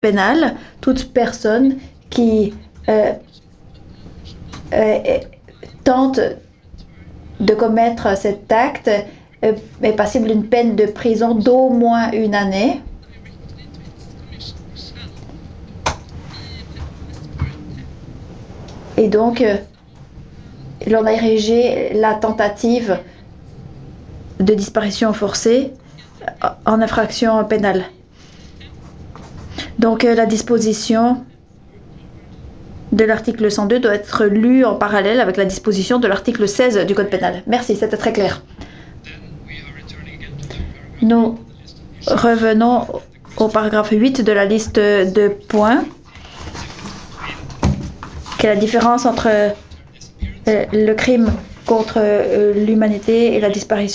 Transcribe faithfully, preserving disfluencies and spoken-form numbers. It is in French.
pénal toute personne qui euh, euh, tente de commettre cet acte euh, est passible d'une peine de prison d'au moins une année. Et donc, euh, l'on a érigé la tentative de disparition forcée en infraction pénale. Donc, euh, la disposition de l'article cent deux doit être lue en parallèle avec la disposition de l'article seize du Code pénal. Merci, c'était très clair. Nous revenons au paragraphe huit de la liste de points. Quelle est la différence entre euh, le crime contre euh, l'humanité et la disparition?